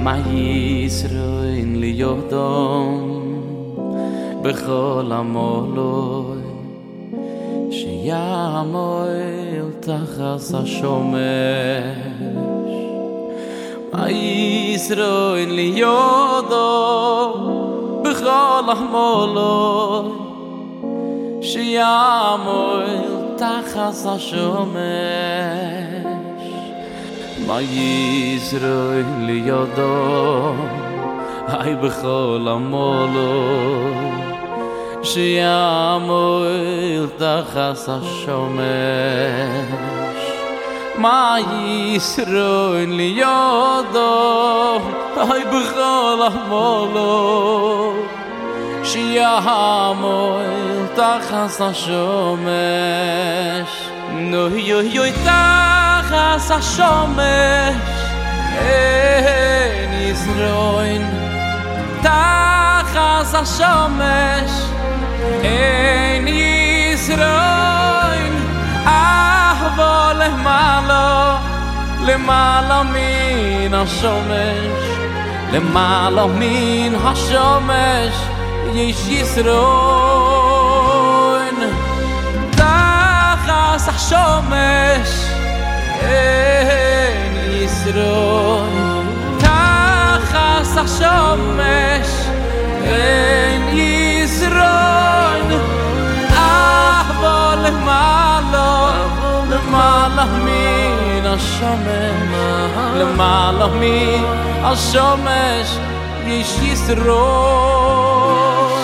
מה ישרוין ליודום בכל המולוי שיעמול תחת השמש מה ישרוין ליודום בכל המולוי שיעמול תחת השמש מה ישרוין ליודו היי בכל המולו שיעמול תחת השמש מה ישרוין ליודו היי בכל המולו שיעמול תחת השמש נו יוי תחת השמש אין ישרוין תחת השמש אין ישרוין אהבה למעלה מן השמש למעלה מן השמש יש ישרוין תחת השמש אין ישרוין תחת השמש אין ישרוין אהבה למעלה מן השמש למעלה מן השמש יש ישרוין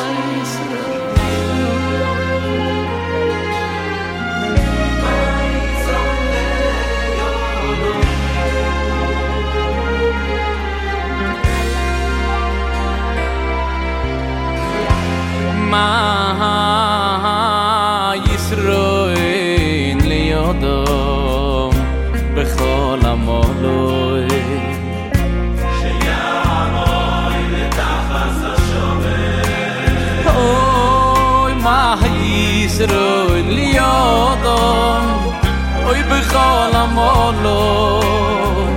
מה ישרוין ליודו בכל המולוי שיעמול תחת השמש אוי מה ישרוין ליודו אוי בכל המולוי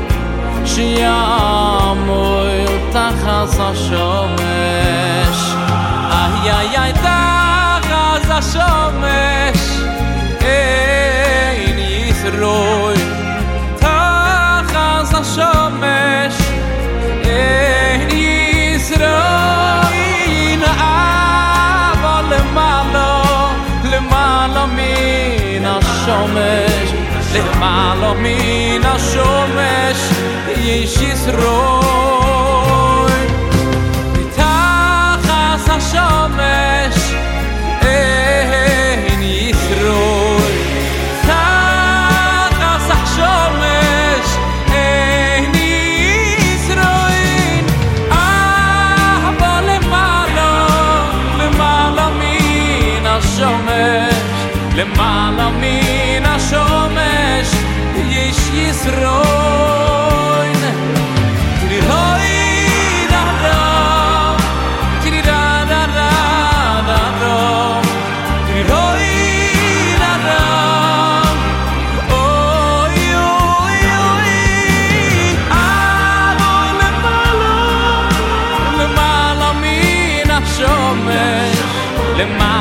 שיעמול תחת השמש ay תחת השמש אין ישרוין תחת השמש אין ישרוין אבל למעלה מן השמש למעלה מן השמש יש ישרוין תחת השמש אין ישרוין תחת השמש אין ישרוין אבל למעלה מן השמש למעלה מן השמש יש ישרוין למעלה